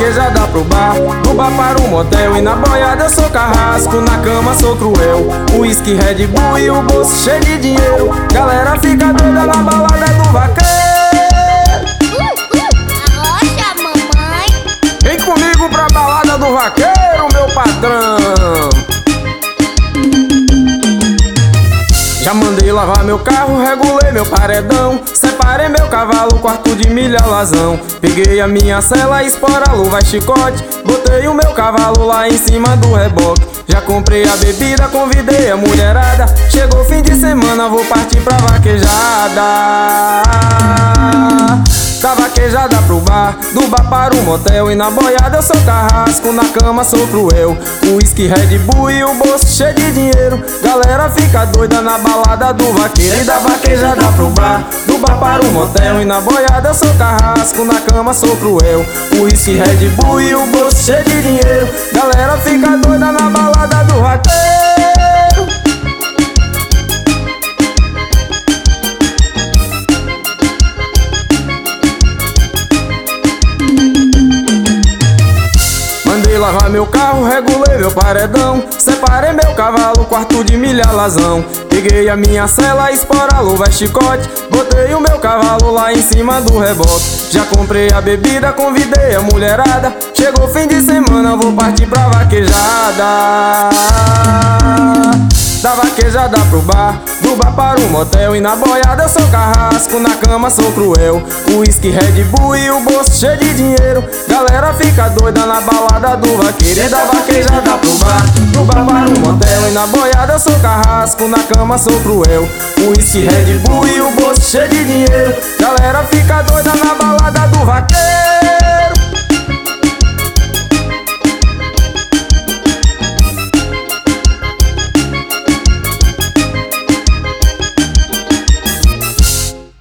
vaquejada pro bar, do bar para o motel. E na boiada eu sou carrasco, na cama sou cruel. Uísque, Red Bull e o bolso cheio de dinheiro. Galera fica doida na balada do vaqueiro. Arrocha, mamãe. Vem comigo pra balada do vaqueiro, meu patrão. Já mandei lavar meu carro, regulei meu paredão, separei meu cavalo, quarto de milha alazão. Peguei a minha cela, espora, luva e chicote, botei o meu cavalo lá em cima do reboque. Já comprei a bebida, convidei a mulherada. Chegou o fim de semana, vou partir pra vaquejada. Da vaquejada pro bar, do bar para o motel. E na boiada eu sou carrasco, na cama sou cruel. Uísque, Red Bull e o bolso cheio de dinheiro. Galera fica doida na balada do vaqueiro. E da vaquejada pro bar, do bar para o motel. E na boiada eu sou carrasco, na cama sou cruel. Uísque, Red Bull e o bolso cheio de dinheiro. Galera fica doida na balada do vaqueiro. Mandei lavar meu carro, regulei meu paredão, separei meu cavalo, quarto de milha alazão. Peguei a minha cela, espora, luva e chicote, botei o meu cavalo lá em cima do reboque. Já comprei a bebida, convidei a mulherada. Chegou o fim de semana, vou partir pra vaquejada. Da vaquejada pro bar, do bar para o motel. E na boiada eu sou carrasco, na cama sou cruel. Uísque, Red Bull e o bolso cheio de dinheiro. Galera fica doida na balada do vaqueiro. E da vaquejada pro bar, do bar para o motel. E na boiada eu sou carrasco, na cama sou cruel. Uísque, Red Bull e o bolso cheio de dinheiro. Galera fica doida na balada do vaqueiro.